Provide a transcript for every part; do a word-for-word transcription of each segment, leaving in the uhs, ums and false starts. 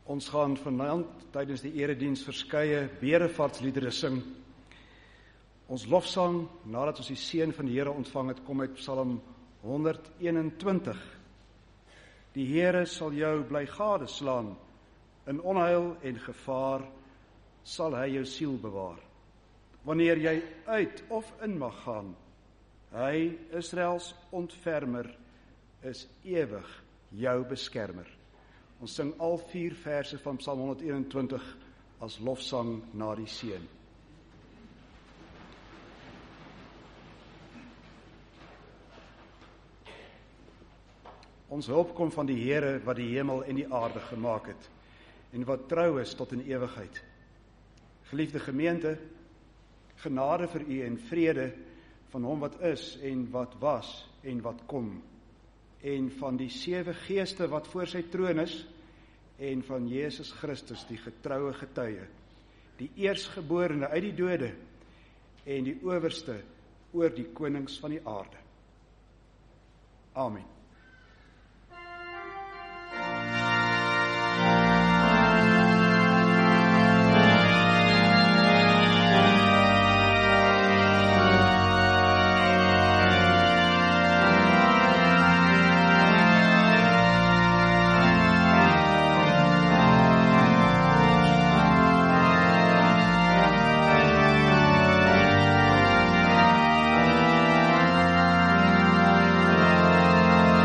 Ons gaan vanaand tydens die erediens verskeie bedevaartsliedere sing. Ons lofsang, nadat ons die seën van die Here ontvang het, kom uit Psalm honderd eenentwintig. Die Here sal jou bly gadeslaan, in onheil en gevaar sal hy jou siel bewaar. Wanneer jy uit of in mag gaan, hy, Israels ontfermer, is ewig jou beskermer. Ons sing al vier verse van Psalm honderd eenentwintig as lofsang na die seën. Ons hulp kom van die Here wat die hemel en die aarde gemaak het en wat trou is tot in ewigheid. Geliefde gemeente, genade vir u en vrede van hom wat is en wat was en wat kom, en van die sewe geeste wat voor sy troon is, en van Jesus Christus, die getroue getuie, die eerstgeborene uit die dode, en die owerste oor die konings van die aarde. Amen. Amen.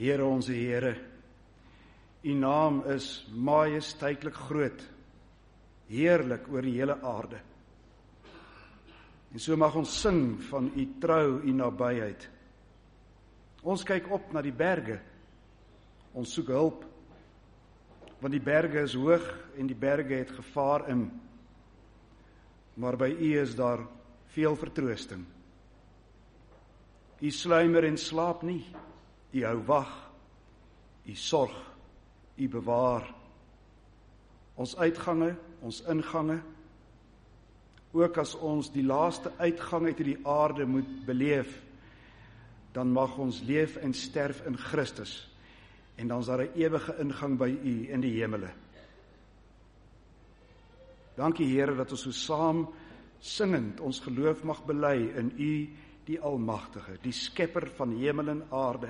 Here onze Here, U naam is majesteitlik groot, heerlik oor die hele aarde. En so mag ons sing van U trou, U nabyheid. Ons kyk op na die berge, ons soek hulp, want die berge is hoog en die berge het gevaar in, maar by U is daar veel vertroosting. U sluimer en slaap nie, U hou wag, U sorg, U bewaar. Ons uitgange, ons ingange, ook as ons die laaste uitgang uit die aarde moet beleef, dan mag ons leef en sterf in Christus, en dan is daar 'n ewige ingang by U in die hemele. Dankie Here dat ons so saam singend ons geloof mag bely in U, die Almagtige, die Skepper van hemel en aarde.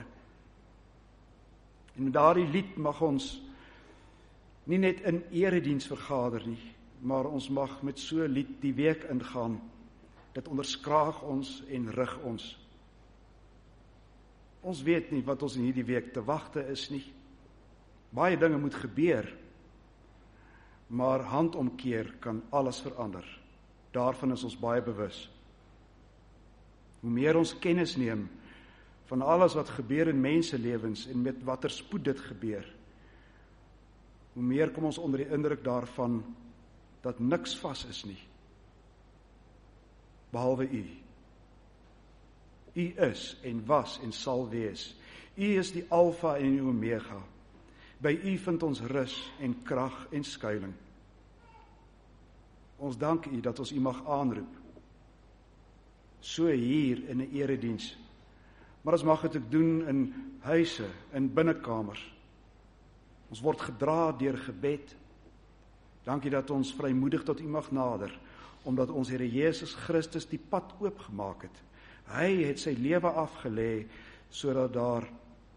En met daardie lied mag ons nie net in erediens vergader nie, maar ons mag met so 'n lied die week ingaan. Dit onderskraag ons en rig ons. Ons weet nie wat ons in hierdie week te wagte is nie. Baie dinge moet gebeur, maar handomkeer kan alles verander. Daarvan is ons baie bewus. Hoe meer ons kennis neem van alles wat gebeur in menselewens en met watter spoed dit gebeur, hoe meer kom ons onder die indruk daarvan dat niks vas is nie, behalwe U. U is en was en sal wees. U is die Alfa en die Omega. By U vind ons rus en krag en skuiling. Ons dank U dat ons U mag aanroep. So hier in 'n erediens. Maar ons mag dit ook doen in huise, in binnekamers. Ons word gedra deur gebed. Dankie dat ons vrymoedig tot U mag nader, omdat ons Here Jesus Christus die pad oopgemaak het. Hy het sy lewe afgelê, sodat daar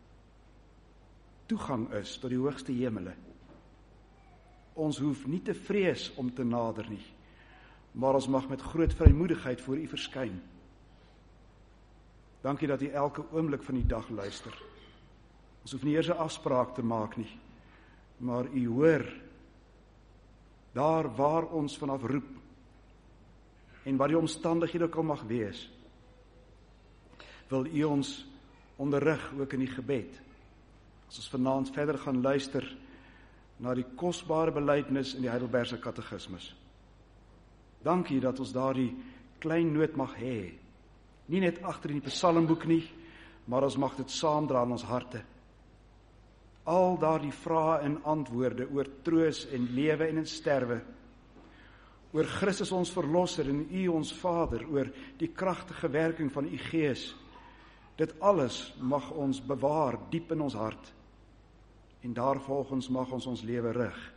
toegang is tot die hoogste hemele. Ons hoef nie te vrees om te nader nie, maar ons mag met groot vrymoedigheid voor U verskyn. Dankie dat U elke oomblik van die dag luister. Ons hoef nie eers 'n afspraak te maak nie, maar U hoor daar waar ons vanaf roep en wat die omstandighede ook al mag wees. Wil U ons onderrig ook in die gebed. As ons vanaand verder gaan luister na die kosbare belydenis in die Heidelbergse Katekismus. Dankie dat ons daardie klein noot mag hê. Nie net agter in die psalmboek nie, maar ons mag dit saamdra in ons harte. Al daardie vrae en antwoorde oor troos en lewe en in sterwe, oor Christus ons verlosser en U ons Vader, oor die kragtige werking van U Gees. Dit alles mag ons bewaar diep in ons hart, en daarvolgens mag ons ons lewe rig.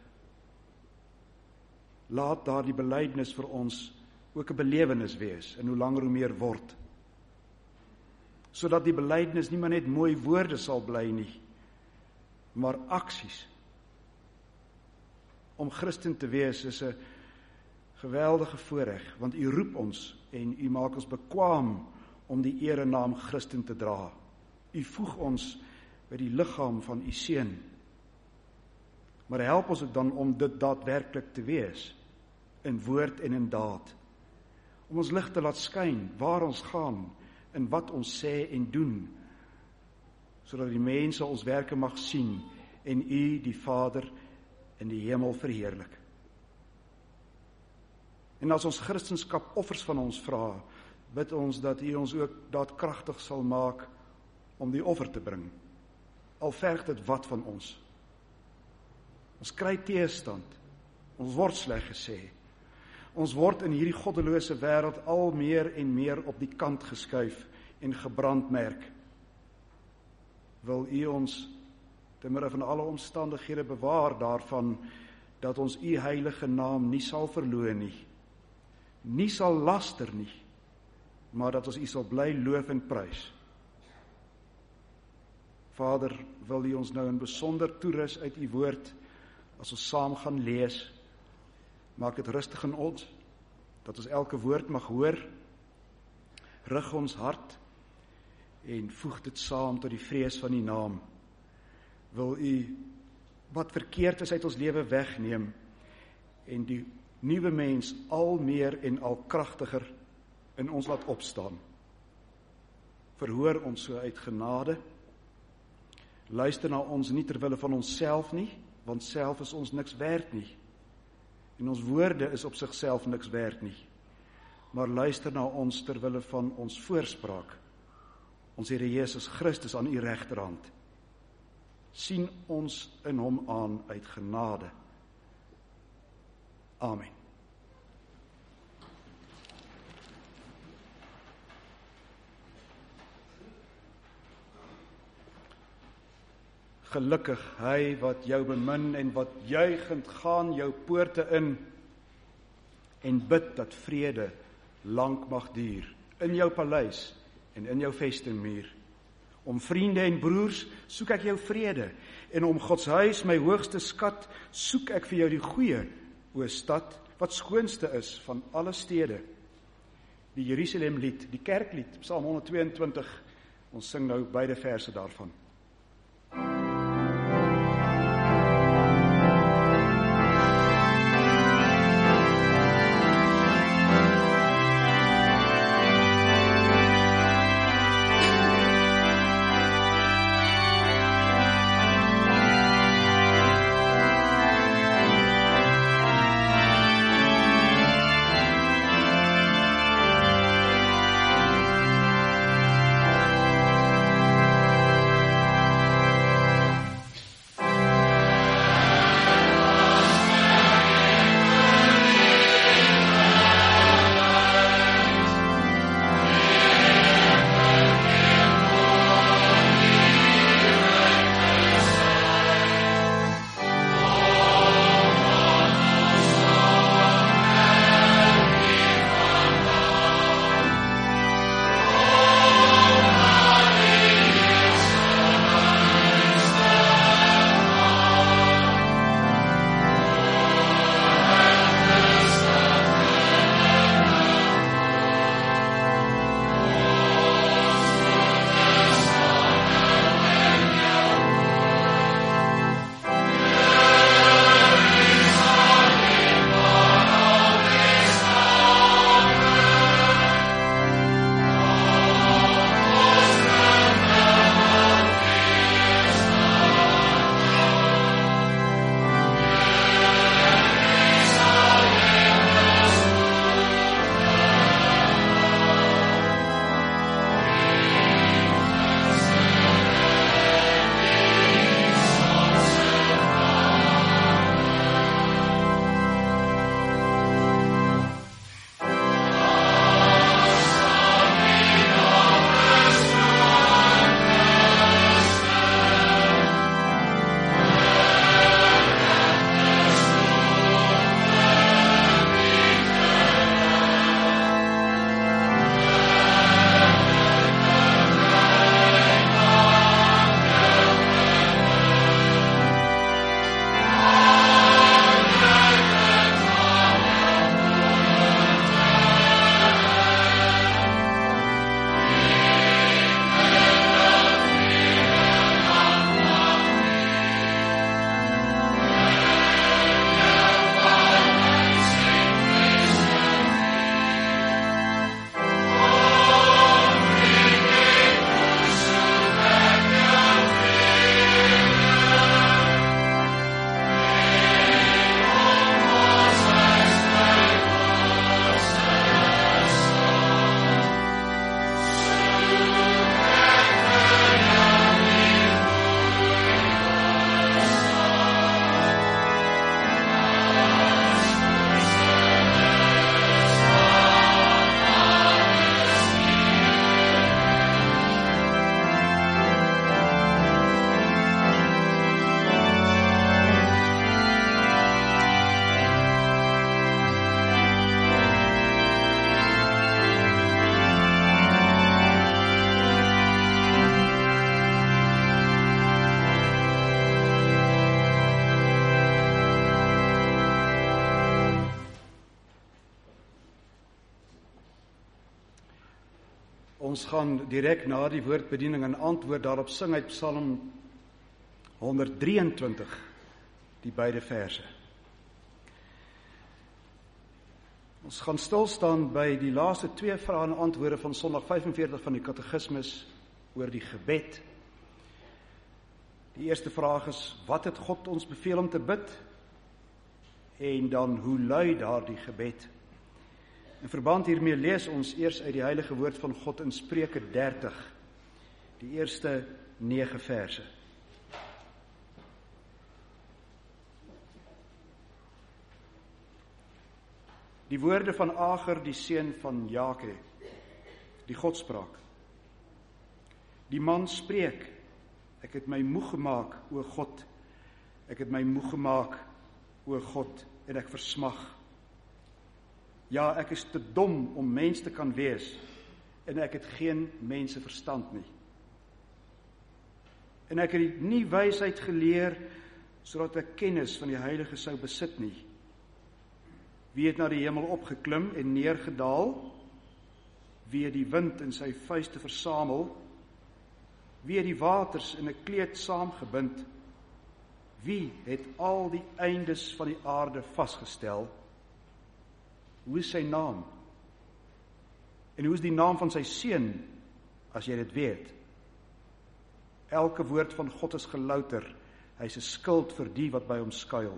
Laat daardie belydenis vir ons ook 'n belewenis wees, en hoe langer hoe meer word, sodat die belydenis nie maar net mooi woorde sal bly nie, maar aksies. Om Christen te wees is 'n geweldige voorreg, want U roep ons en U maak ons bekwaam om die erenaam Christen te dra. U voeg ons by die liggaam van U Seun. Maar help ons ook dan om dit daadwerklik te wees, in woord en in daad. Om ons lig te laat skyn waar ons gaan, en wat ons sê en doen, sodat die mense ons werke mag sien en U, die Vader, in die hemel verheerlik. En as ons Christenskap offers van ons vra, bid ons dat U ons ook daadkragtig sal maak om die offer te bring. Al verg dit wat van ons. Ons kry teëstand, ons word sleg gesê. Ons word in hierdie goddelose wêreld al meer en meer op die kant geskuif en gebrandmerk. Wil U ons te midde van alle omstandighede bewaar daarvan dat ons U heilige naam nie sal verloon nie, nie sal laster nie, maar dat ons U sal bly loof en prys. Vader, wil U ons nou in besonder toerus uit U woord, as ons saam gaan lees, maak dit rustig in ons, dat ons elke woord mag hoor, rig ons hart, en voeg dit saam tot die vrees van U naam, wil U wat verkeerd is uit ons lewe wegneem en die nuwe mens al meer en al kragtiger in ons laat opstaan. Verhoor ons so uit genade. Luister na ons nie terwille van onsself nie, want self is ons niks werd nie. En ons woorde is op sigself niks werd nie. Maar luister na ons terwille van ons voorspraak, ons Here Jesus Christus aan U regterhand. Sien ons in hom aan uit genade. Amen. Gelukkig hy wat jou bemin en wat juigend gaan jou poorte in en bid dat vrede lank mag duur in jou paleis en in jou vestingmuur. Om vriende en broers soek ek jou vrede en om Gods huis my hoogste skat soek ek vir jou die goeie, o stad wat skoonste is van alle stede. Die Jerusalem lied, die kerklied, Psalm honderdtweeëntwintig, ons sing nou beide verse daarvan. Ons gaan direk na die woordbediening en antwoord daarop sing uit Psalm honderddrieëntwintig, die beide verse. Ons gaan stilstaan by die laaste twee vrae en antwoorde van Sondag vyfenveertig van die Katekismus oor die gebed. Die eerste vraag is, wat het God ons beveel om te bid? En dan, hoe lui daardie gebed? In verband hiermee lees ons eers uit die heilige woord van God in Spreuke dertig, die eerste nege verse. Die woorde van Ager, die seun van Jake, die Godspraak. Die man spreek, ek het my moeg gemaak, o God, ek het my moeg gemaak, o God, en ek versmag. Ja, ek is te dom om mens te kan wees, en ek het geen mense verstand nie. En ek het nie wysheid geleer, sodat ek kennis van die Heilige sou besit nie. Wie het na die hemel opgeklim en neergedaal? Wie het die wind in sy vuiste versamel? Wie het die waters in 'n kleed saamgebind? Wie het al die eindes van die aarde vasgestel? Hoe is sy naam? En hoe is die naam van sy seun, as jy dit weet? Elke woord van God is gelouter, hy is 'n skild vir die wat by hom skuil.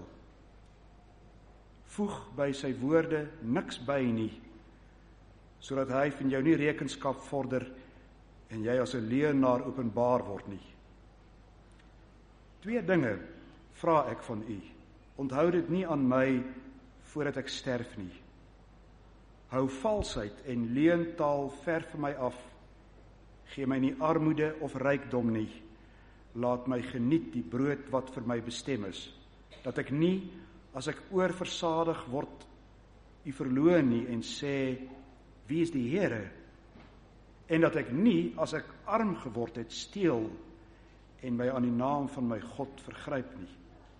Voeg by sy woorde niks by nie, sodat hy van jou nie rekenskap vorder en jy as 'n leienaar openbaar word nie. Twee dinge vra ek van u. Onthou dit nie aan my voordat ek sterf nie. Hou valsheid en leentaal ver van my af. Gee my nie armoede of rykdom nie. Laat my geniet die brood wat vir my bestem is, dat ek nie, as ek oorversadig word, u verloon nie en sê, wie is die Here? En dat ek nie, as ek arm geword het, steel en my aan die naam van my God vergryp nie.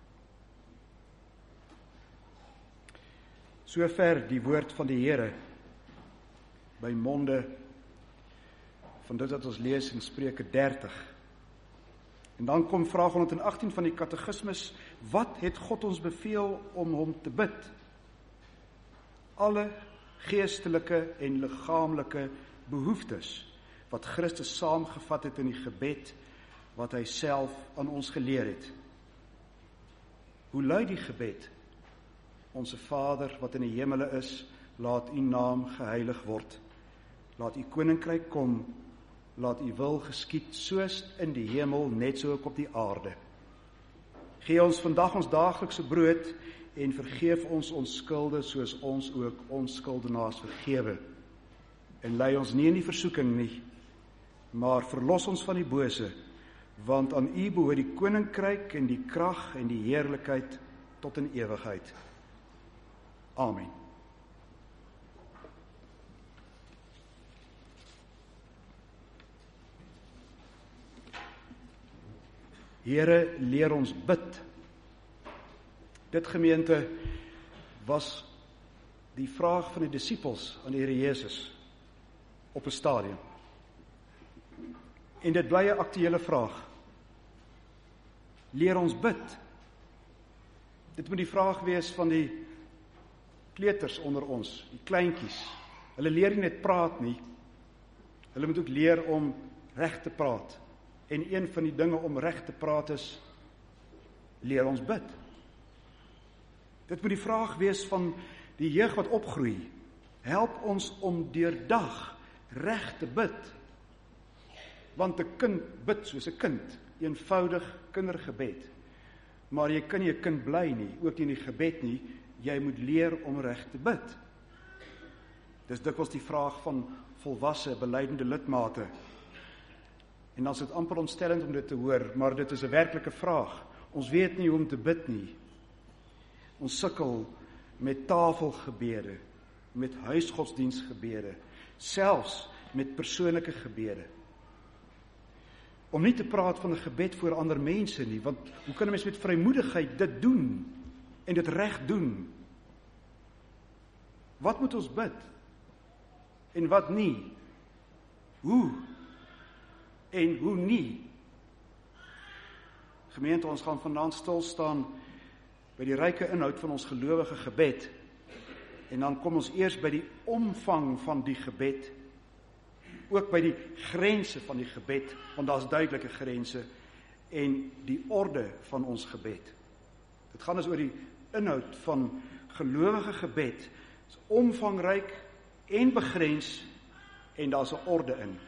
Sover die woord van die Here by monde van dit wat ons lees in Spreuke dertig. En dan kom vraag honderdagtien van die Katekismus, wat het God ons beveel om hom te bid? Alle geestelike en liggaamlike behoeftes wat Christus saamgevat het in die gebed wat hy self aan ons geleer het. Hoe lui die gebed? Onse Vader wat in die hemele is, laat u naam geheilig word. Laat u koninkryk kom, laat u wil geskied soos in die hemel, net so ook op die aarde. Gee ons vandag ons daaglikse brood en vergeef ons ons skulde soos ons ook ons skuldenaars vergewe. En lei ons nie in die versoeking nie, maar verlos ons van die bose, want aan u behoort die koninkryk en die krag en die heerlikheid tot in ewigheid. Amen. Here, leer ons bid. Dit gemeente was die vraag van die disippels aan die Here Jesus op 'n stadium. En dit bly 'n aktuële vraag. Leer ons bid. Dit moet die vraag wees van die kleuters onder ons, die kleintjies. Hulle leer nie net praat nie. Hulle moet ook leer om reg te praat. En een van die dinge om reg te praat is, leer ons bid. Dit moet die vraag wees van die jeug wat opgroei. Help ons om deurdag reg te bid. Want 'n kind bid soos 'n kind, eenvoudig kindergebed. Maar jy kan nie 'n kind bly nie, ook nie in die gebed nie, jy moet leer om reg te bid. Dis dikwels die vraag van volwasse, belydende lidmate. En dan is dit amper ontstellend om dit te hoor, maar dit is 'n werklike vraag. Ons weet nie hoe om te bid nie. Ons sukkel met tafelgebede, met huisgodsdienstgebede, selfs met persoonlike gebede. Om nie te praat van 'n gebed voor ander mense nie, want hoe kan 'n mens met vrymoedigheid dit doen en dit reg doen? Wat moet ons bid? En wat nie? Hoe? En hoe nie? Gemeente, ons gaan vanaand stil staan by die ryke inhoud van ons gelowige gebed. En dan kom ons eers by die omvang van die gebed, ook by die grense van die gebed, want daar is duidelike grense, en die orde van ons gebed. Dit gaan dus oor die inhoud van gelowige gebed. Dit is omvangryk en begrens, en daar is 'n orde in.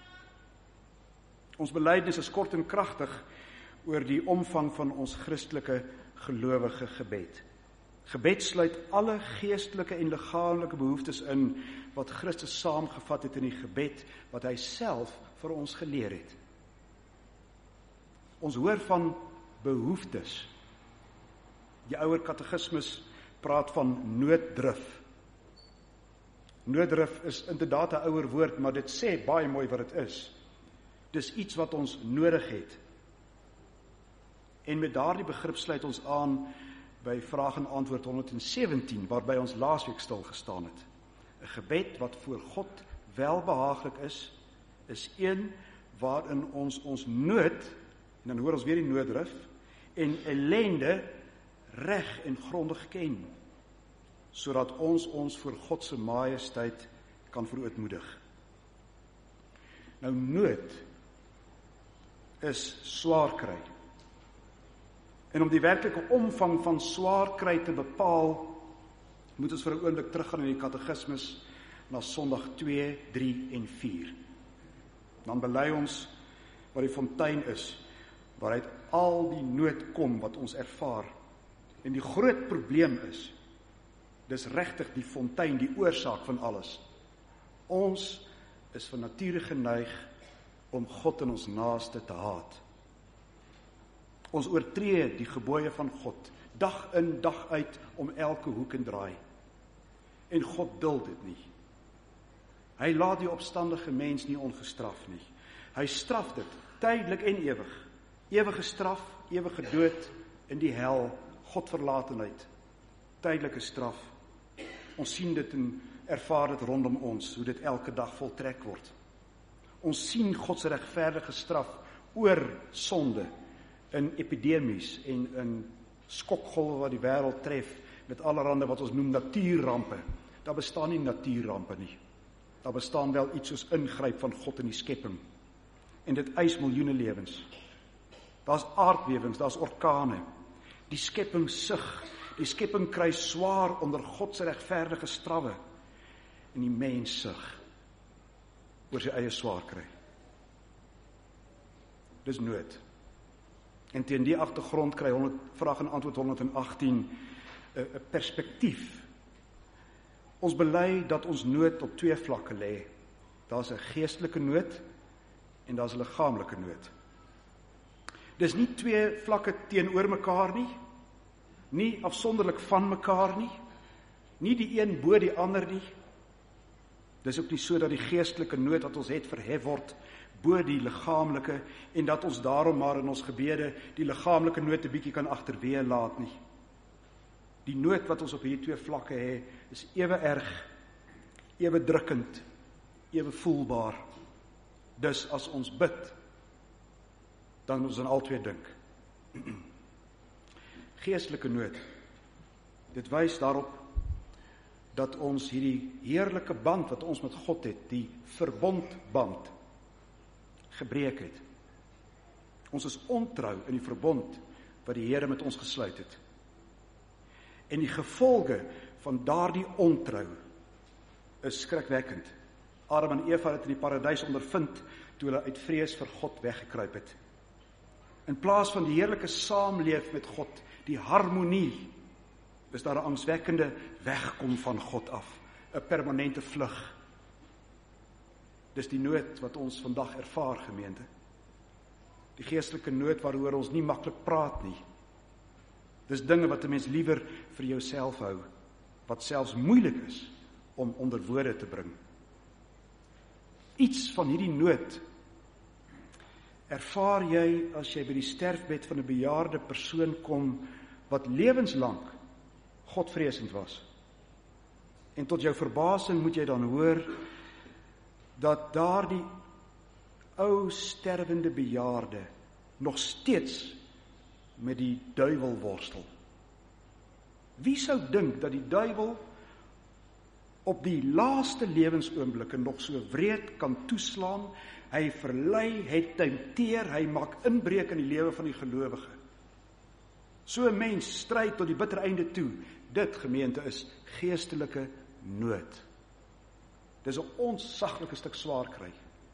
Ons belydenis is kort en kragtig oor die omvang van ons Christelike gelowige gebed. Gebed sluit alle geestelike en liggaamlike behoeftes in wat Christus saamgevat het in die gebed wat hy self vir ons geleer het. Ons hoor van behoeftes. Die ouer katekismus praat van nooddrif. Nooddrif is inderdaad 'n ouer woord, maar dit sê baie mooi wat dit is. Dis iets wat ons nodig het. En met daardie begrip sluit ons aan by vraag en antwoord honderdsewentien, waarby ons laasweek stil gestaan het. 'n Gebed wat voor God welbehaaglik is, is een waarin ons ons nood, en dan hoor ons weer die nooddrif, en ellende reg en grondig ken, sodat ons ons voor God se majesteit kan verootmoedig. Nou nood is swaar kry. En om die werklike omvang van swaar kry te bepaal, moet ons vir 'n oomblik teruggaan in die katekismus na Sondag twee, drie en vier. Dan bely ons wat die fontein is, waaruit al die nood kom wat ons ervaar. En die groot probleem is, dis regtig die fontein, die oorsaak van alles. Ons is van nature geneig om God en ons naaste te haat. Ons oortree die gebooie van God, dag in, dag uit, om elke hoek en draai. En God duld dit nie. Hy laat die opstandige mens nie ongestraf nie. Hy straf dit, tydelik en ewig. Ewige straf, ewige dood, in die hel, Godverlatenheid, tydelike straf. Ons sien dit en ervaar dit rondom ons, hoe dit elke dag voltrek word. Ons sien God se regverdige straf oor sonde, in epidemies en in skokgolwe wat die wêreld tref, met allerhande wat ons noem natuurrampe. Daar bestaan nie natuurrampe nie. Daar bestaan wel iets soos ingryp van God in die skepping. En dit eis miljoene lewens. Daar's aardbewings, daar's orkane. Die skepping sug, die skepping kry swaar onder God se regverdige strawwe. En die mens sug oor sy eie swaar kry. Dis nood. En teen die agtergrond kry honderd, vraag en antwoord honderdagtien 'n perspektief. Ons bely dat ons nood op twee vlakke lê. Daar's 'n geestelike nood en daar's 'n liggaamlike nood. Dis nie twee vlakke teenoor mekaar nie, nie afsonderlik van mekaar nie, nie die een bo die ander nie. Dis ook nie so dat die geestelike nood wat ons het verhef word bo die liggaamlike en dat ons daarom maar in ons gebede die liggaamlike nood 'n bietjie kan agterweë laat nie. Die nood wat ons op hierdie twee vlakke het, is ewe erg, ewe drukkend, ewe voelbaar. Dus as ons bid, dan moet ons aan al twee dink. Geestelike nood. Dit wys daarop dat ons hierdie heerlike band wat ons met God het, die verbondband, gebreek het. Ons is ontrou in die verbond wat die Here met ons gesluit het. En die gevolge van daardie ontrou is skrikwekkend. Adam en Eva het in die paradys ondervind toe hulle uit vrees vir God weggekruip het. In plaas van die heerlike saamleef met God, die harmonie, is daar 'n angswekkende wegkom van God af, 'n permanente vlug. Dis die nood wat ons vandag ervaar, gemeente. Die geestelike nood waaroor ons nie maklik praat nie. Dis dinge wat 'n mens liewer vir jouself hou, wat selfs moeilik is om onder woorde te bring. Iets van hierdie nood ervaar jy as jy by die sterfbed van 'n bejaarde persoon kom wat lewenslank Godvreesend was. En tot jou verbasing moet jy dan hoor dat daardie ou sterwende bejaarde nog steeds met die duiwel worstel. Wie sou dink dat die duiwel op die laaste lewensoomblik nog so wreed kan toeslaan? Hy verlei, hy tempteer, hy maak inbreuk in die lewe van die gelowige. So 'n mens stryd tot die bitter einde toe. Dit, gemeente, is geestelike nood. Dis 'n onsaglike stuk swaar kry.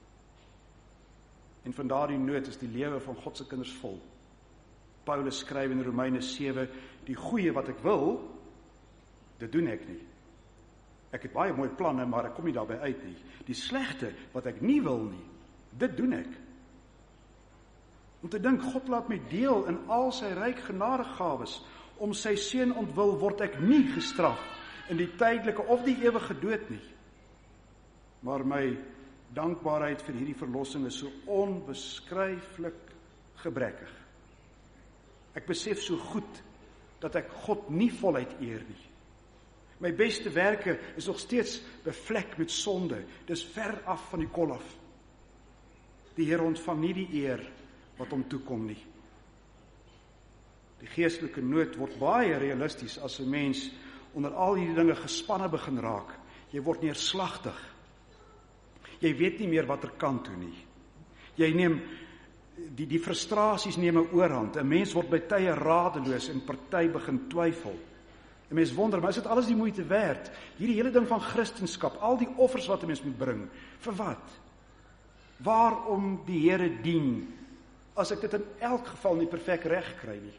En van daardie nood is die lewe van God se kinders vol. Paulus skryf in Romeine sewe, die goeie wat ek wil, dit doen ek nie. Ek het baie mooi planne, maar ek kom nie daarby uit nie. Die slegte wat ek nie wil nie, dit doen ek. Om te dink, God laat my deel in al sy ryk genadegawes. Om sy seun ontwil word ek nie gestraf in die tydelike of die ewige dood nie. Maar my dankbaarheid vir hierdie verlossing is so onbeskryflik gebrekkig. Ek besef so goed dat ek God nie voluit eer nie. My beste werke is nog steeds bevlek met sonde. Dis ver af van die kolaf. Die Here ontvang nie die eer wat hom toekom nie. Die geestelike nood word baie realisties as 'n mens onder al hierdie dinge gespanne begin raak. Jy word neerslagtig. Jy weet nie meer watter kant toe nie. Jy neem die die frustrasies neem 'n oorhand. 'n Mens word by tye radeloos en party begin twyfel. 'n Mens wonder, maar is dit alles die moeite werd? Hierdie hele ding van Christendom, al die offers wat 'n mens moet bring, vir wat? Waarom die Here dien, as ek dit in elk geval nie perfek reg kry nie?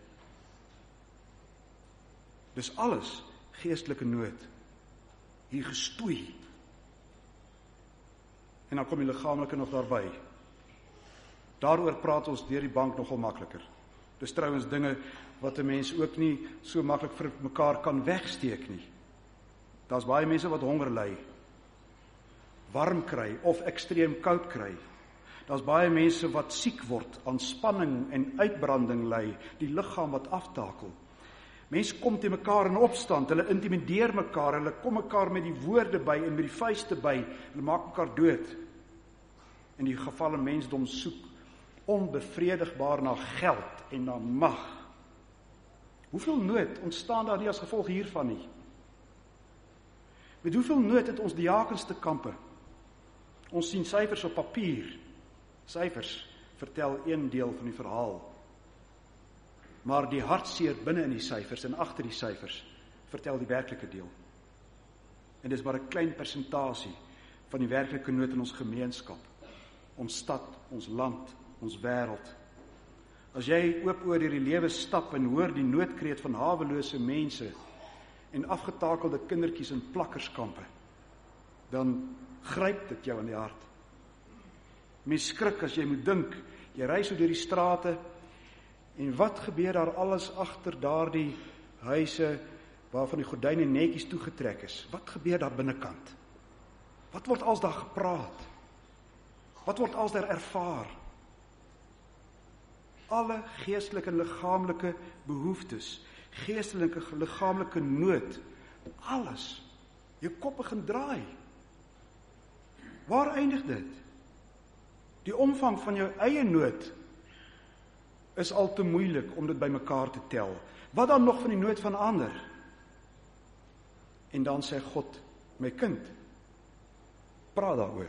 Dis alles geestelike nood, hier gestoei. En dan kom die liggaamlike nog daarby. Daaroor praat ons deur die bank nogal makliker. Dis trouwens dinge wat 'n mens ook nie so maklik vir mekaar kan wegsteek nie. Daar's baie mense wat honger ly, warm kry of ekstreem koud kry. Daar's baie mense wat siek word, aan spanning en uitbranding ly, die liggaam wat aftakel. Mense kom te mekaar in opstand, hulle intimideer mekaar, hulle kom mekaar met die woorde by en met die vuiste by, hulle maak mekaar dood. In die gevalle mensdom soek onbevredigbaar na geld en na mag. Hoeveel nood ontstaan daar nie as gevolg hiervan nie? Met hoeveel nood het ons diakens te kampe? Ons sien syfers op papier. Syfers vertel een deel van die verhaal. Maar die hartseer binne in die syfers en agter die syfers vertel die werklike deel. En dis maar 'n klein persentasie van die werklike nood in ons gemeenskap, ons stad, ons land, ons wêreld. As jy oop oor hierdie lewe stap en hoor die noodkreet van hawelose mense en afgetakelde kindertjies in plakkerskampe, dan gryp dit jou in die hart. Mens skrik as jy moet dink, jy ry so deur die strate, en wat gebeur daar alles agter daardie huise waarvan die gordyne netjies toegetrek is? Wat gebeur daar binnekant? Wat word als daar gepraat? Wat word als daar ervaar? Alle geestelike en liggaamlike behoeftes, geestelike en liggaamlike nood, alles, jou kop begin draai. Waar eindig dit? Die omvang van jou eie nood is al te moeilik om dit by mekaar te tel. Wat dan nog van die nood van ander? En dan sê God, my kind, praat daaroor.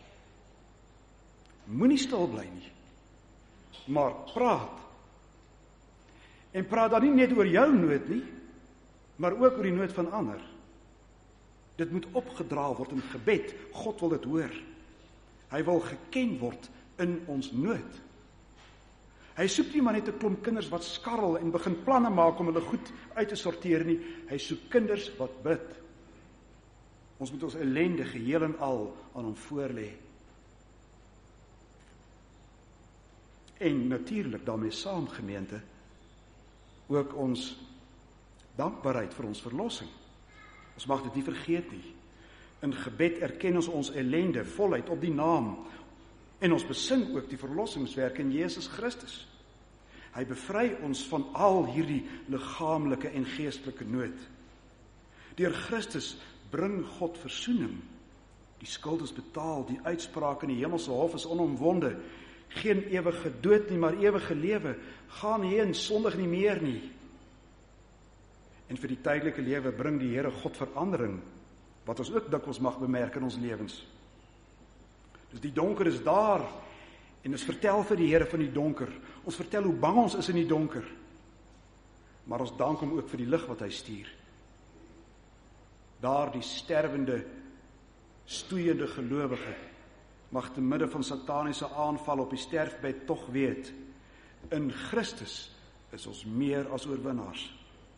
Moenie stil bly nie, maar praat. En praat dan nie net oor jou nood nie, maar ook oor die nood van ander. Dit moet opgedra word in gebed. God wil dit hoor. Hy wil geken word in ons nood. Hy soek nie maar net 'n klomp kinders wat skarrel en begin planne maak om hulle goed uit te sorteer nie. Hy soek kinders wat bid. Ons moet ons ellende geheel en al aan hom voorlê. En natuurlik daarmee saam, gemeente, ook ons dankbaarheid vir ons verlossing. Ons mag dit nie vergeet nie. In gebed erken ons ons ellende voluit op die naam en ons besing ook die verlossingswerk in Jesus Christus. Hy bevry ons van al hierdie liggaamlike en geestelike nood. Deur Christus bring God versoening. Die skuld is betaal, die uitspraak in die hemelse hof is onomwonde. geen ewige dood nie, maar ewige lewe. Gaan heen, sondig nie meer nie. En vir die tydelike lewe bring die Here God verandering, wat ons ook dikwels mag bemerk in ons lewens. Dus die donker is daar, en ons vertel vir die Here van die donker. Ons vertel hoe bang ons is in die donker. Maar ons dank hom ook vir die lig wat hy stuur. Daar die sterwende, stoeiende gelowige mag te midde van sataniese aanval op die sterfbed tog weet, in Christus is ons meer as oorwinnaars.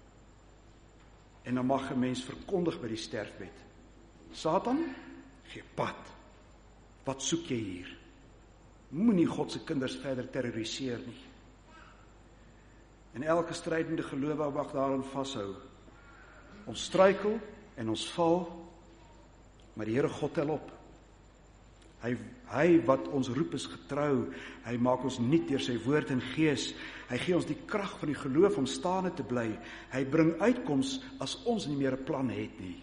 En dan mag 'n mens verkondig by die sterfbed: Satan, gee pad. Wat soek jy hier? Moenie God se kinders verder terroriseer nie. En elke strydende gelowige mag daarin vashou. Ons struikel en ons val, maar die Here God tel op. Hy, hy wat ons roep is getrou, hy maak ons nuut deur sy woord en gees, hy gee ons die krag van die geloof om staande te bly, hy bring uitkoms as ons nie meer 'n plan het nie.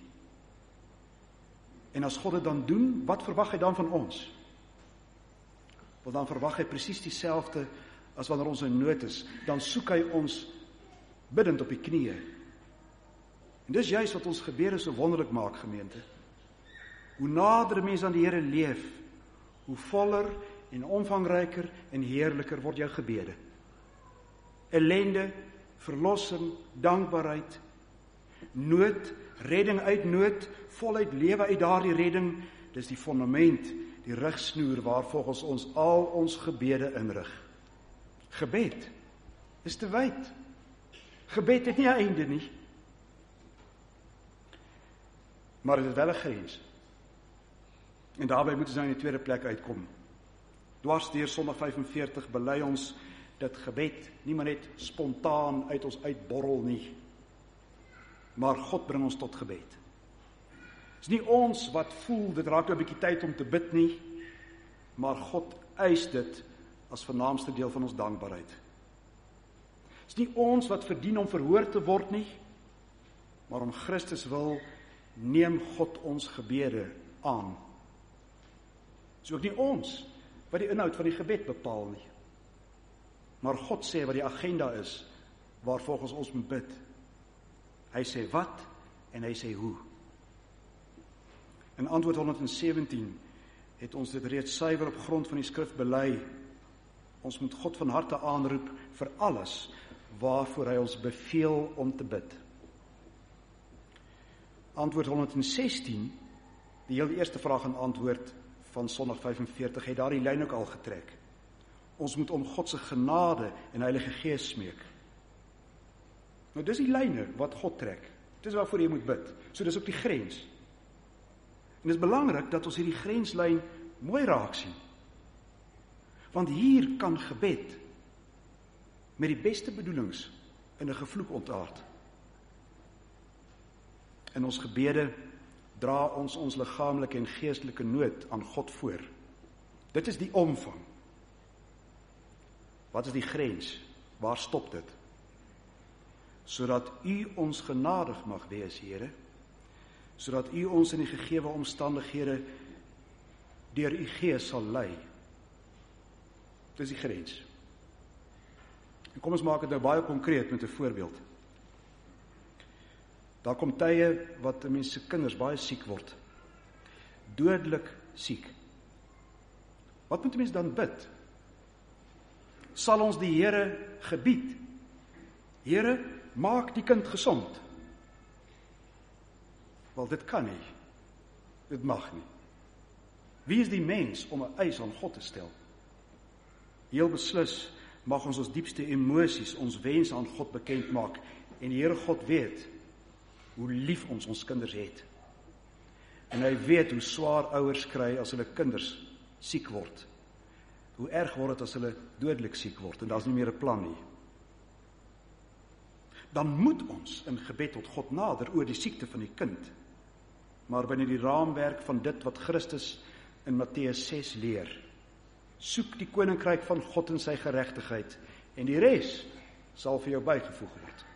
En as God dit dan doen, wat verwag hy dan van ons? Want dan verwag hy presies dieselfde as wanneer ons in nood is, dan soek hy ons biddend op die knieë. En dis juist wat ons gebede so wonderlik maak, gemeente. Hoe nader 'n mens aan die Here leef, hoe voller en omvangryker en heerliker word jou gebede. Ellende, verlossing, dankbaarheid, nood, redding uit nood, voluit lewe uit daardie redding, dis die fondament, die rigsnoer waar volgens ons al ons gebede inrig. Gebed is te wyd. Gebed het nie 'n einde nie. Maar dit is wel 'n grens. En daarbij moet ons nou in die tweede plek uitkom. Dwars deur Sondag vyfenveertig bely ons dat gebed nie maar net spontaan uit ons uitborrel nie, maar God bring ons tot gebed. Het is nie ons wat voel, dit raak nou 'n bietjie tyd om te bid nie, maar God eis dit as vernaamste deel van ons dankbaarheid. Het is nie ons wat verdien om verhoor te word nie, maar om Christus wil neem God ons gebede aan. Het is ook nie ons wat die inhoud van die gebed bepaal nie, maar God sê wat die agenda is, waar volgens ons moet bid. Hy sê wat en hy sê hoe. In antwoord honderdsewentien het ons dit reeds suiwer op grond van die skrif bely. Ons moet God van harte aanroep vir alles waarvoor hy ons beveel om te bid. Antwoord honderdsestien, die heel eerste vraag en antwoord van Sondag vyfenveertig, het daardie lyn ook al getrek. Ons moet om God se genade en Heilige Gees smeek. Nou dis die lyne wat God trek. Dis waarvoor jy moet bid. So dis ook die grens. En dis belangrik dat ons hierdie grenslyn mooi raak sien. Want hier kan gebed met die beste bedoelings in 'n gevloek ontaard. In ons gebede dra ons ons liggaamlike en geestelike nood aan God voor. Dit is die omvang. Wat is die grens? Waar stop dit? Sodat U ons genadig mag wees, Here, sodat U ons in die gegewe omstandighede deur U Gees sal lei. Dit is die grens. En kom ons maak dit nou baie konkreet met 'n voorbeeld. Daar kom tye wat mense se kinders baie siek word. Dodelik siek. Wat moet 'n mens dan bid? Sal ons die Here gebied? Here, maak die kind gesond. Wel, dit kan nie. Dit mag nie. Wie is die mens om 'n eis aan God te stel? Heel beslis mag ons ons diepste emosies, ons wens aan God bekend maak. En die Here God weet hoe lief ons ons kinders het. En hy weet hoe swaar ouers kry as hulle kinders siek word. Hoe erg word dit as hulle dodelik siek word en daar's nie meer 'n plan nie. Dan moet ons in gebed tot God nader oor die siekte van die kind, maar binne die raamwerk van dit wat Christus in Matteus ses leer. Soek die koninkryk van God en sy geregtigheid, en die res sal vir jou bygevoeg word.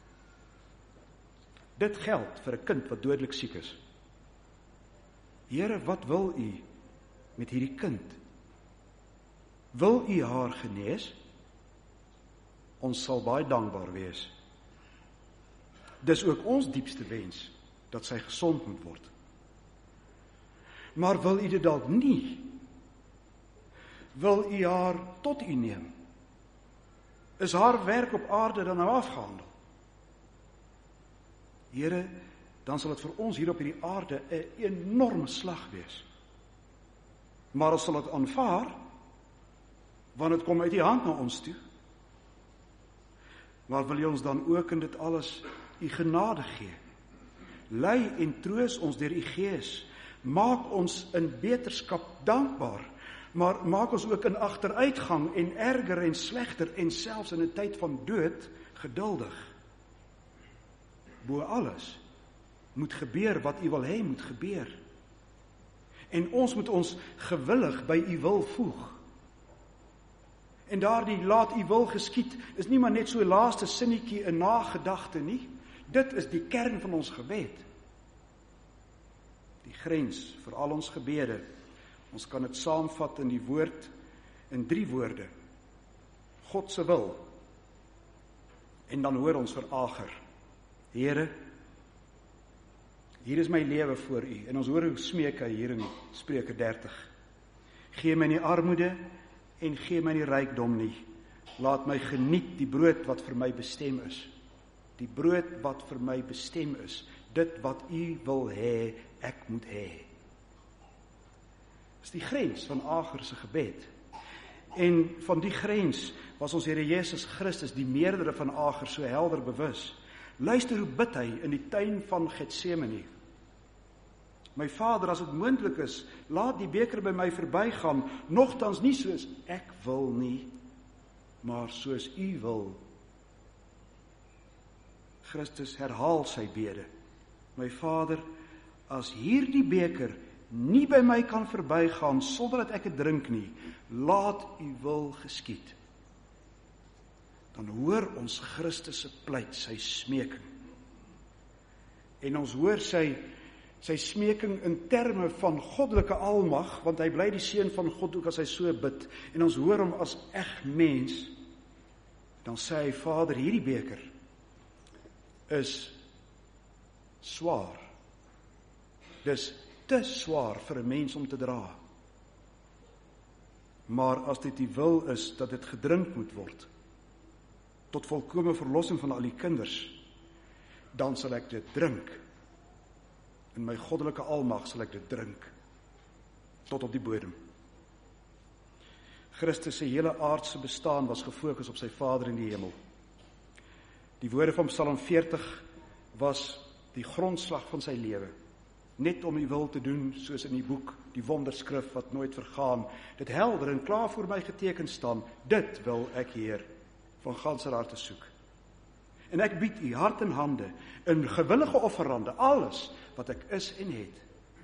Dit geld vir 'n kind wat dodelik siek is. Here, wat wil U met hierdie kind? Wil U haar genees? Ons sal baie dankbaar wees. Dis ook ons diepste wens, dat sy gesond moet word. Maar wil U dit dalk nie? Wil U haar tot U neem? Is haar werk op aarde dan nou afgehandel? Here, dan sal dit vir ons hier op hierdie aarde 'n enorme slag wees. Maar ons sal dit aanvaar, want dit kom uit U hand na ons toe. Maar wil U ons dan ook in dit alles U genade gee? Lei en troos ons deur U Gees. Maak ons in beterskap dankbaar, maar maak ons ook in agteruitgang en erger en slegter en selfs in 'n tyd van dood geduldig. Bo alles moet gebeur wat U wil hê moet gebeur. En ons moet ons gewillig by U wil voeg. En daardie laat U wil geskied is nie maar net so 'n laaste sinnetjie, 'n nagedagte nie. Dit is die kern van ons gebed. Die grens vir al ons gebede. Ons kan dit saamvat in die woord, in drie woorde. God se wil. En dan hoor ons vir Ager. Here, hier is my lewe voor U. En ons hoor hoe smeek hy hier in Spreuke dertig. Gee my nie armoede en gee my nie rykdom nie. Laat my geniet die brood wat vir my bestem is. Die brood wat vir my bestem is. Dit wat U wil hê, ek moet hê. Dis die grens van Ager se gebed. En van die grens was ons Here Jesus Christus, die meerdere van Ager, so helder bewus. Luister hoe bid hy in die tuin van Getsemane. My Vader, as dit moontlik is, laat die beker by my verbygaan, nogtans nie soos ek wil nie, maar soos U wil. Christus herhaal sy bede. My Vader, as hierdie beker nie by my kan verbygaan sonder dat ek dit drink nie, laat U wil geskied. Dan hoor ons Christus se pleit, sy smeking. En ons hoor sy sy smeking in terme van goddelike almag, want hy bly die seun van God ook as hy so bid. En ons hoor hom as eg mens. Dan sê hy, Vader, hierdie beker is swaar. Dis te swaar vir 'n mens om te dra. Maar as dit die wil is dat dit gedrink moet word, tot volkome verlossing van al die kinders, dan sal ek dit drink. In my goddelike almag sal ek dit drink, tot op die bodem. Christus se hele aardse bestaan was gefokus op sy Vader in die hemel. Die woorde van Psalm veertig was die grondslag van sy lewe. Net om U wil te doen, soos in die boek, die wonderskrif wat nooit vergaan, dit helder en klaar voor my geteken staan, dit wil ek, Heer, van ganser harte soek. En ek bied U hart en hande, in gewillige offerande, alles wat ek is en het.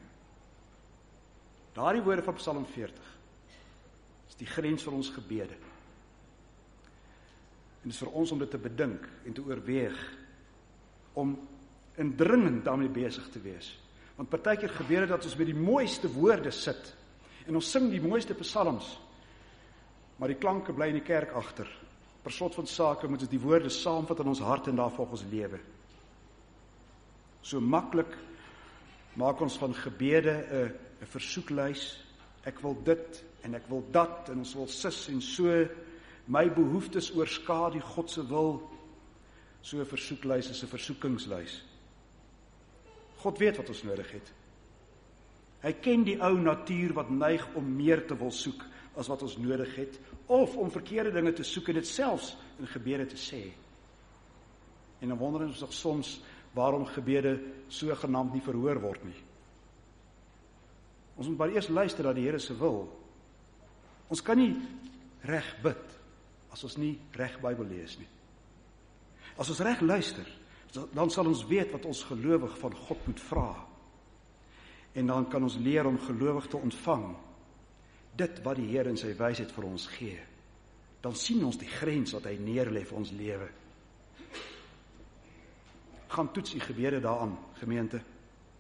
Daardie woorde van Psalm veertig, is die grens vir ons gebede. En dit is vir ons om dit te bedink en te oorweeg, om indringend daarmee besig te wees. Want partykeer gebeur dit dat ons met die mooiste woorde sit, en ons sing die mooiste psalms, maar die klanke bly in die kerk agter. Per slot van sake moet ons die woorde saamvat in ons hart en daarvolgens lewe. So maklik maak ons van gebede 'n 'n versoeklys. Ek wil dit en ek wil dat en ons wil sis en so. My behoeftes oorskadu God se wil. So 'n versoeklys is 'n versoekingslys. God weet wat ons nodig het. Hy ken die ou natuur wat neig om meer te wil soek as wat ons nodig het, of om verkeerde dinge te soek en dit selfs in gebede te sê. En dan wonder ons nog soms waarom gebede sogenaamd nie verhoor word nie. Ons moet maar eers luister na die Here se wil. Ons kan nie reg bid as ons nie reg Bybel lees nie. As ons reg luister, dan sal ons weet wat ons gelowig van God moet vra. En dan kan ons leer om gelowig te ontvang dit wat die Here in sy wysheid vir ons gee. Dan sien ons die grens wat hy neerlê vir ons lewe. Gaan toets u gebede daaraan, gemeente.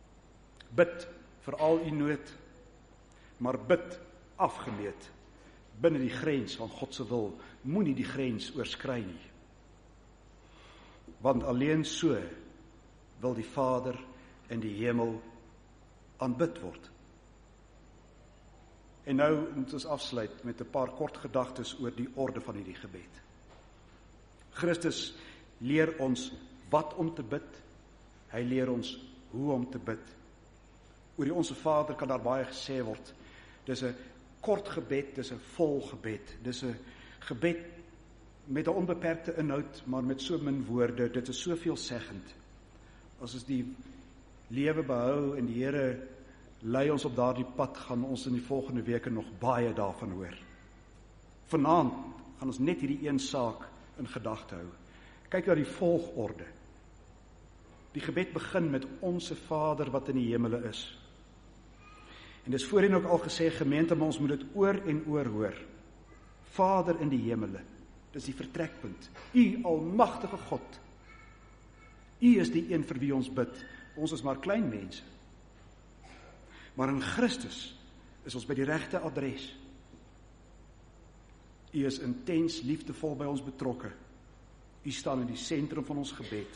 Bid vir al u nood, maar bid afgemeet. binne die grens van God se wil, moenie die grens oorskry nie. Want alleen so wil die Vader in die hemel aanbid word. En nou moet ons afsluit met 'n paar kort gedagtes oor die orde van hierdie gebed. Christus leer ons wat om te bid, hy leer ons hoe om te bid. Oor die Onse Vader kan daar baie gesê word, dis 'n kort gebed, dis 'n vol gebed, dis 'n gebed met 'n onbeperkte inhoud, maar met so min woorde, dit is so veelzeggend. As ons die lewe behou en die Here lei ons op daardie pad, gaan ons in die volgende weke nog baie daarvan hoor. Vanaand gaan ons net hierdie een saak in gedagte hou. Kyk na die volgorde. Die gebed begin met Onse Vader wat in die hemele is. En dis voorheen ook al gesê, gemeente, maar ons moet dit oor en oor hoor. Vader in die hemele, dis die vertrekpunt. U almagtige God. U is die een vir wie ons bid. Ons is maar klein mense. Maar in Christus is ons by die regte adres. U is intens liefdevol by ons betrokke. U staan in die sentrum van ons gebed.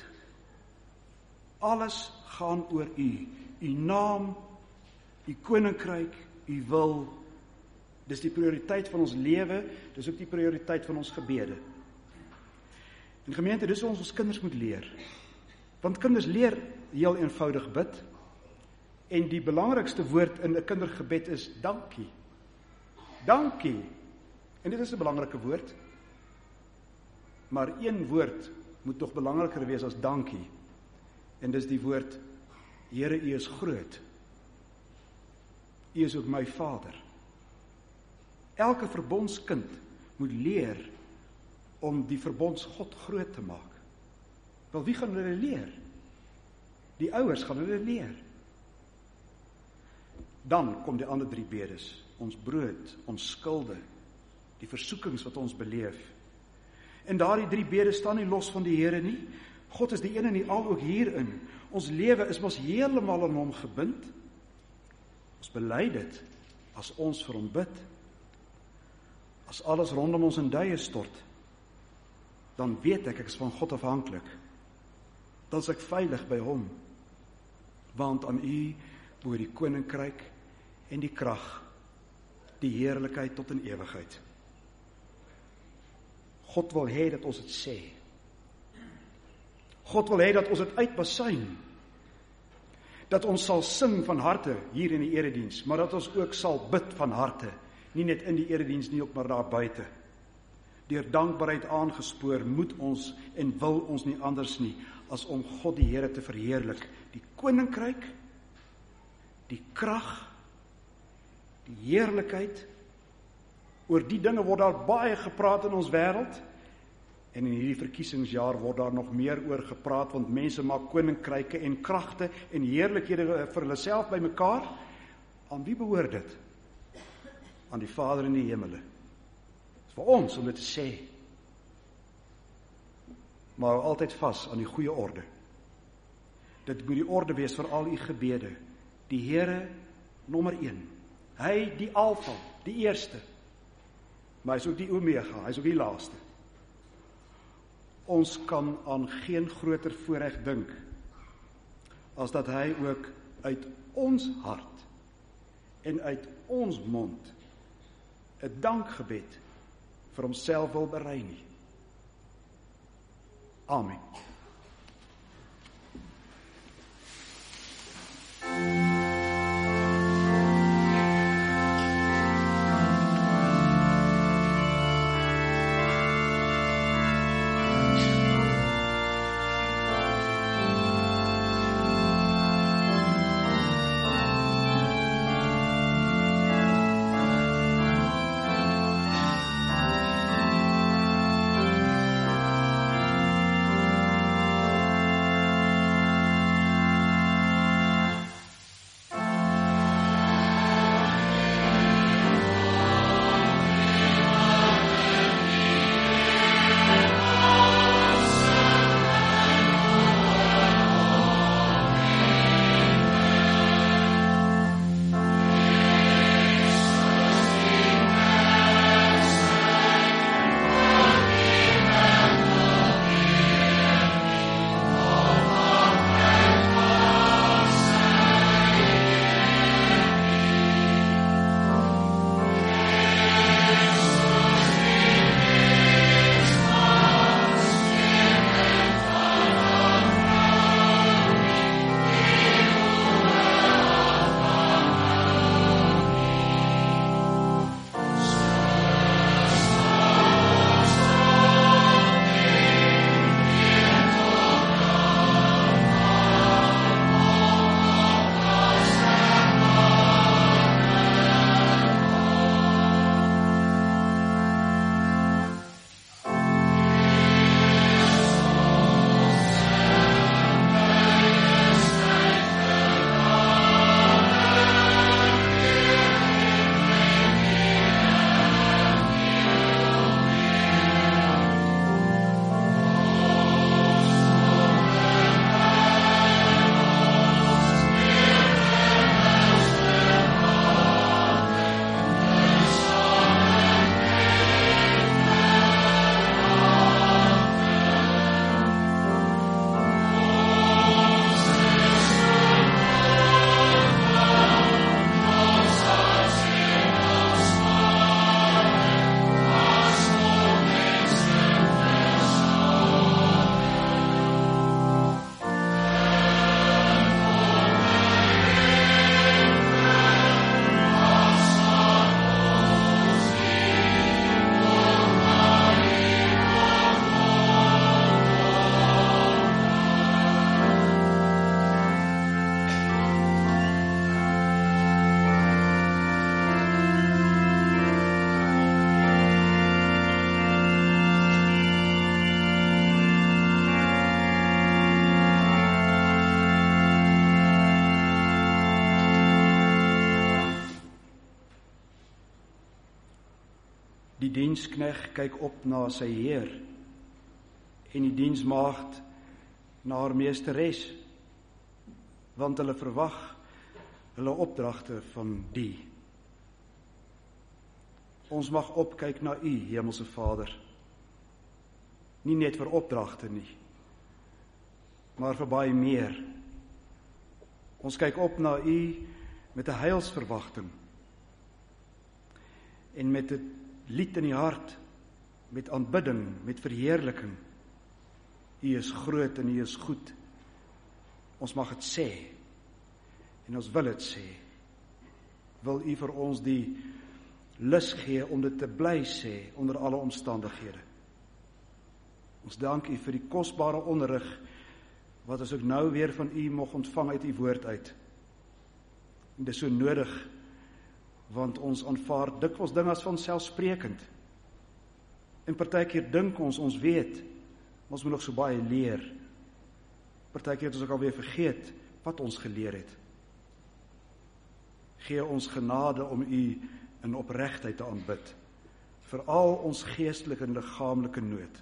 Alles gaan oor u. U naam, u koninkryk, u wil. Dis die prioriteit van ons lewe, dis ook die prioriteit van ons gebede. En gemeente, dis wat ons ons kinders moet leer. Want kinders leer heel eenvoudig bid. En die belangrikste woord in 'n kindergebed is dankie. Dankie. En dit is 'n belangrike woord. Maar een woord moet nog belangriker wees as dankie. En dis die woord, Here, U is groot. U is ook my Vader. Elke verbondskind moet leer om die verbondsgod groot te maak. Wel, wie gaan hulle leer? Die ouers gaan hulle leer. Dan kom die ander drie bedes, ons brood, ons skulde, die versoekings wat ons beleef. En daardie drie bedes staan nie los van die Here nie. God is die een en die al ook hierin. Ons lewe is mos heeltemal aan hom gebind. Ons bely dit as ons vir hom bid. As alles rondom ons in duie stort, dan weet ek, ek is van God afhanklik. Dan is ek veilig by hom. Want aan U behoort die koninkryk en die krag, die heerlikheid tot in ewigheid. God wil hê dat ons dit sê. God wil hê dat ons dit uitbasuin. Dat ons sal sing van harte hier in die erediens, maar dat ons ook sal bid van harte. Nie net in die erediens nie, ook maar daar buite. Deur dankbaarheid aangespoor, moet ons en wil ons nie anders nie, as om God die Here te verheerlik. Die koninkryk, die krag, die heerlikheid, oor die dinge word daar baie gepraat in ons wêreld, en in hierdie verkiesingsjaar word daar nog meer oor gepraat, want mense maak koninkryke en kragte en heerlikhede vir hulle self by mekaar. Aan wie behoort dit? Aan die Vader in die hemele. Dit is vir ons om dit te sê. Maar hou altyd vas aan die goeie orde. Dit moet die orde wees vir al u gebede. Die Here, nommer een. Hy, die Alfa, die eerste. Maar hy is ook die Omega, hy is ook die laaste. Ons kan aan geen groter voorreg dink, as dat hy ook uit ons hart, en uit ons mond, 'n dankgebed vir homself wil berei nie. Amen. Die diensknegt kyk op na sy Heer, en die diensmaagd na haar meesteres, want hulle verwag hulle opdragte van die. Ons mag opkyk na U, Hemelse Vader, nie net vir opdragte nie, maar vir baie meer. Ons kyk op na U met 'n heilsverwagting, en met 'n lied in die hart, met aanbidding, met verheerliking. U is groot en U is goed. Ons mag dit sê, en ons wil dit sê. Wil U vir ons die lus gee om dit te bly sê onder alle omstandighede. Ons dank U vir die kosbare onderrig wat ons ook nou weer van U mag ontvang uit U woord uit. En dit is so nodig, want ons aanvaar dikwels dinge as vanselfsprekend. En partykeer dink ons, ons weet, ons moet nog so baie leer. Partykeer het ons ook alweer vergeet wat ons geleer het. Gee ons genade om U in opregtheid te aanbid, vir al ons geestelike en liggaamlike nood.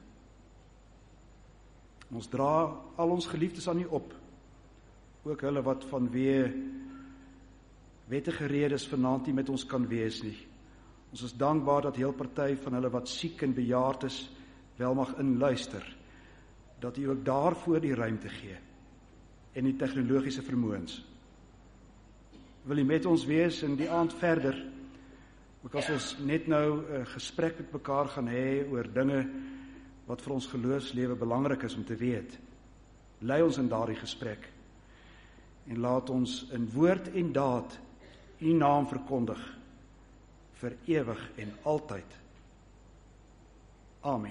Ons dra al ons geliefdes aan U op, ook hulle wat vanweë wettige redes vanaand nie met ons kan wees nie. Ons is dankbaar dat heel party van hulle wat siek en bejaard is, wel mag inluister, dat U ook daarvoor die ruimte gee, en die tegnologiese vermoëns. Wil U met ons wees in die aand verder, ook as ons net nou 'n gesprek met mekaar gaan hê oor dinge wat vir ons geloofslewe belangrik is om te weet. Lei ons in daardie gesprek, en laat ons in woord en daad U naam verkondig, vir ewig en altyd. Amen.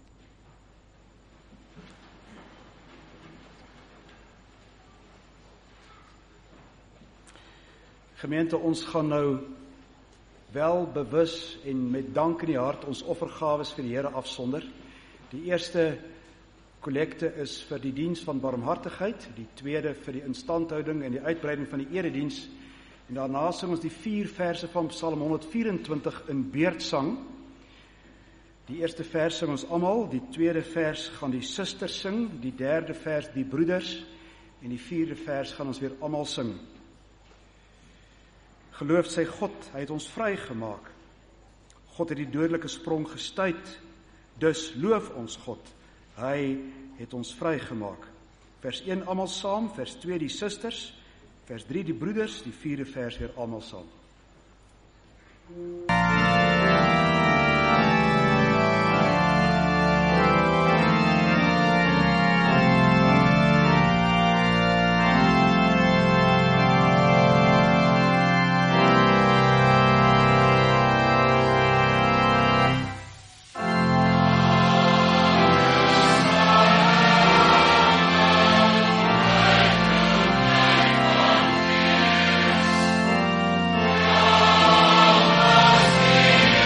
Gemeente, ons gaan nou wel bewus en met dank in die hart ons offergawes vir die Here afsonder. Die eerste kollekte is vir die diens van barmhartigheid, die tweede vir die instandhouding en die uitbreiding van die erediens, en daarna sing ons die vier verse van Psalm honderd vyf-en-twintig in beurtsang. Die eerste vers sing ons almal, die tweede vers gaan die susters sing, die derde vers die broeders, en die vierde vers gaan ons weer almal sing. Geloof sy God, hy het ons vrygemaak. God het die dodelike sprong gestuit, dus loof ons God, hy het ons vrygemaak. Vers een almal saam, vers twee die susters, vers drie die broeders, die vierde vers weer almal saam. Amen.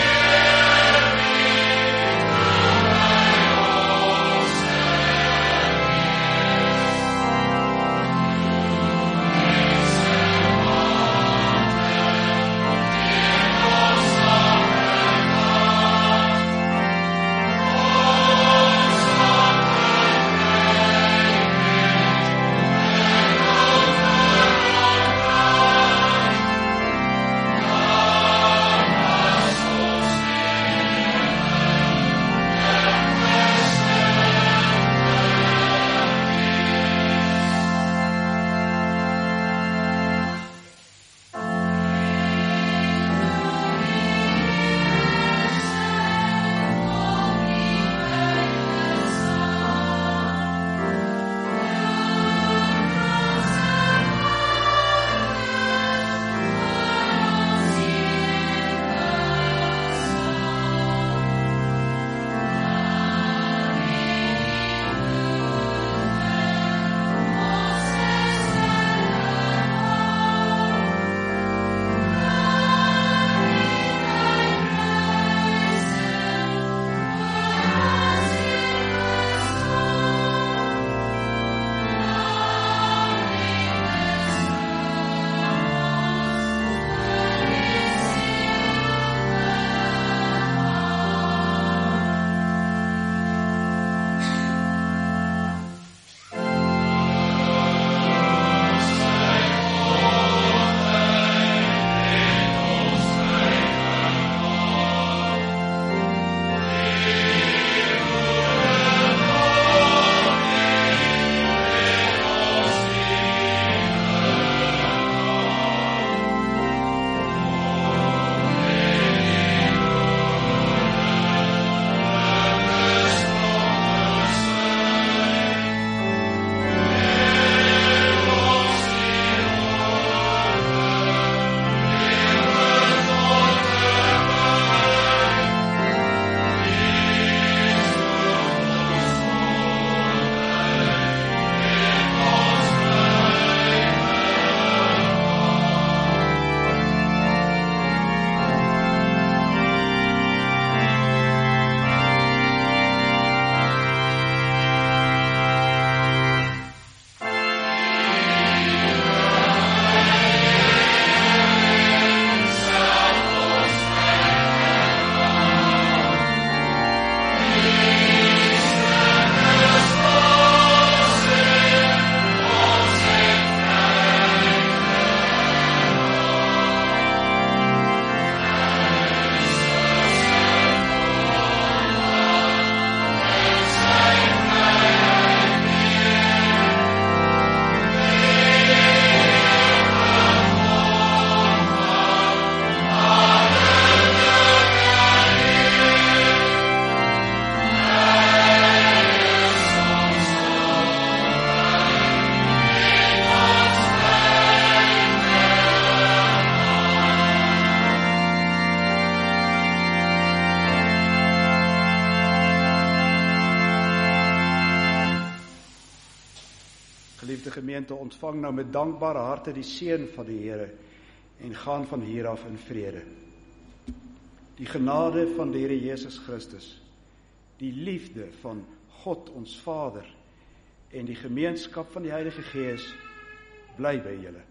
gemeente, ontvang nou met dankbare harte die seën van die Here en gaan van hier af in vrede. Die genade van die Here Jesus Christus, die liefde van God ons Vader en die gemeenskap van die Heilige Gees bly by julle.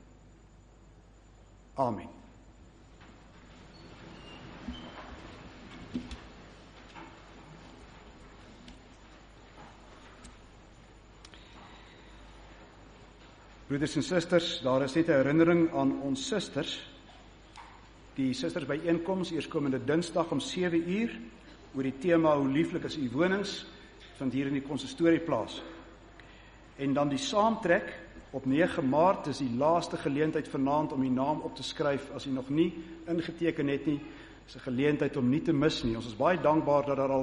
Amen. Broeders en susters, daar is net 'n herinnering aan ons susters. Die susters byeenkoms eerskomende Dinsdag om sewe uur oor die tema hoe lieflik is u wonings, vind hier in die konsistorie plaas. En dan die saamtrek op nege Maart is die laaste geleentheid vanaand om die naam op te skryf as u nog nie ingeteken het nie. Dis 'n geleentheid om nie te mis nie. Ons is baie dankbaar dat daar al